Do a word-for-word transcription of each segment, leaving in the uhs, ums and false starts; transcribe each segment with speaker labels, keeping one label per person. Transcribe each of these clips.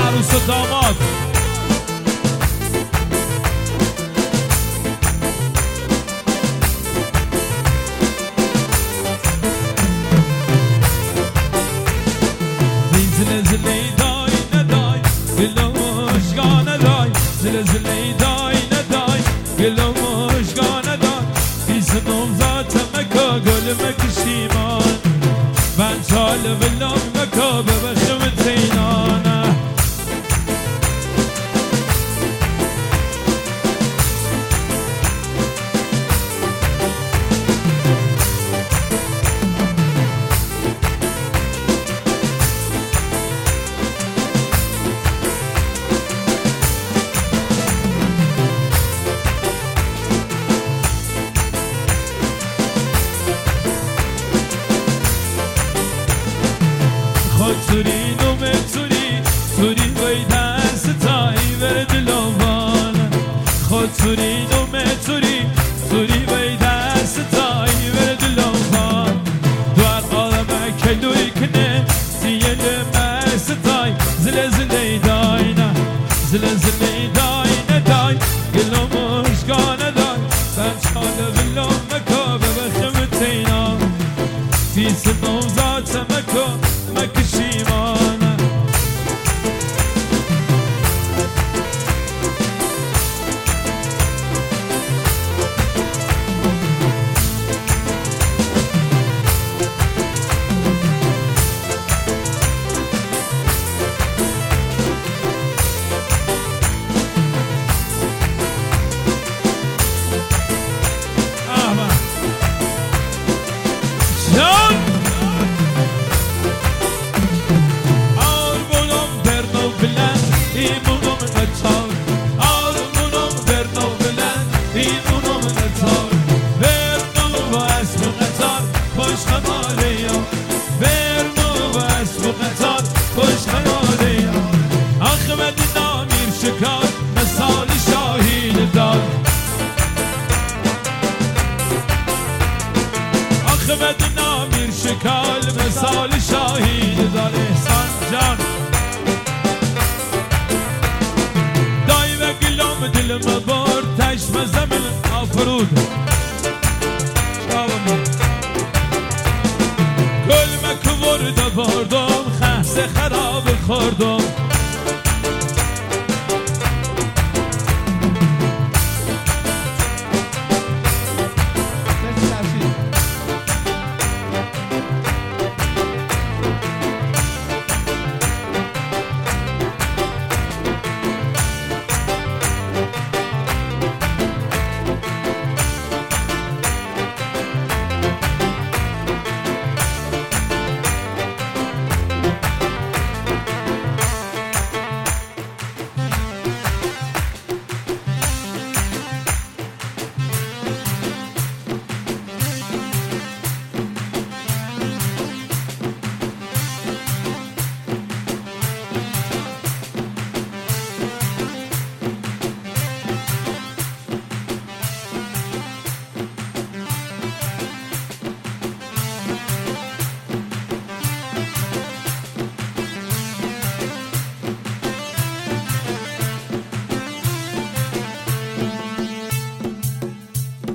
Speaker 1: عروس و داماد. زل زلی دای ندای گلو مشگا ندای زل زلی دای ندای گلو مشگا ندای بیزنم ذات مکا گل مکشیمان من چال بلام مکا ببخشم تینانه سوری نومه سوری سوری وی دست تایی ورد لوان خود سوری نومه سوری سوری وی دست تایی ورد لوان دوار آلمه کلوی کنه سیل مرس تای زل زلی دای نه زل زلی دای نه دای گلو مشگا ندای بچال بلو مکا ببخم تینا فیس نوزات مکا مکشیمانه بدنا میر شکال مثال شاهید دار احسان جان دای و گلام دلم بار تشم زمین آفرود گل مکورد بردم خس خراب خوردم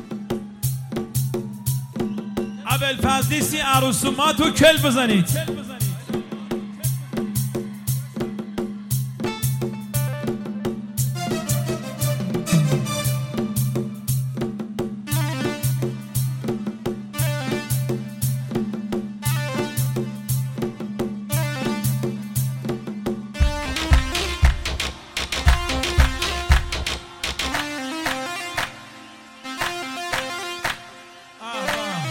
Speaker 1: ابوالفضل نیستی عروس ما تو کل بزنید.